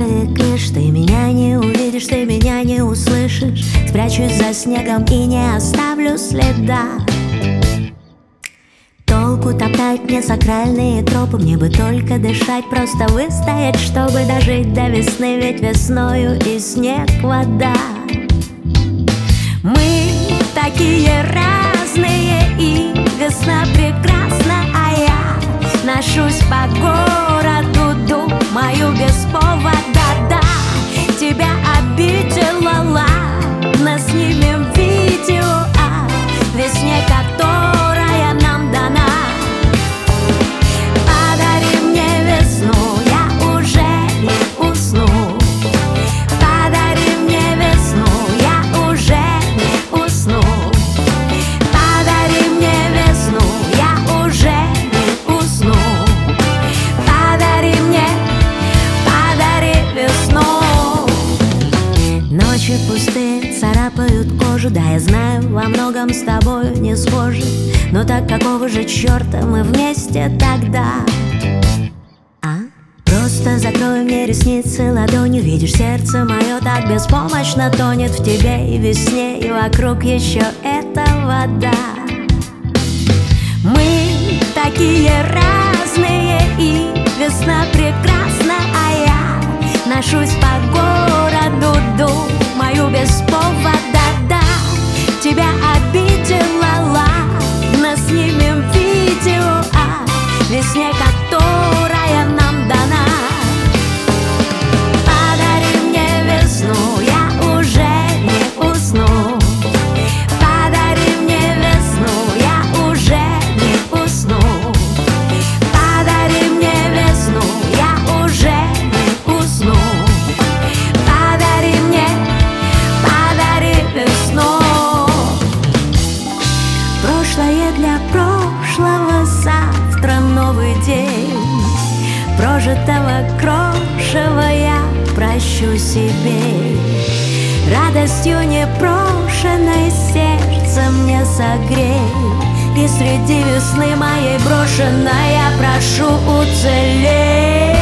привыкнешь, ты меня не увидишь, ты меня не услышишь. Спрячусь за снегом и не оставлю следа. Толку топтать мне сакральные тропы, мне бы только дышать, просто выстоять, чтобы дожить до весны, ведь весною и снег вода. Мы такие разные, и весна прекрасна, а я ношусь по городу, думаю без повода. Да, тебя обидела, ладно, снимем видео о весне, которая нам дана. Подари мне весну, я уже не усну. Подари мне весну, я уже не усну. Подари мне весну, я уже не усну. Подари мне, подари весну. Ночи пустые царапают кожу, да, я знаю, во многом с тобою не схожи. Но так какого же черта мы вместе тогда? Просто закрой мне ресницы ладонью, видишь, сердце мое так беспомощно тонет в тебе и весне, и вокруг еще эта вода. Мы такие разные, и весна прекрасна, а я ношусь по городу, думаю без повода. Да, тебя обидела, ладно, снимем видео о весне, которая нам дана. Подари мне весну, я уже не усну. Подари мне весну, я уже не усну. Подари мне весну, я уже не усну. Подари мне, подари весну. Прошлое для прошлого, завтра новый день. Прожитого крошева я прощу себе. Радостью непрошенной сердце мне согрей. И среди весны моей брошенной я прошу уцелеть.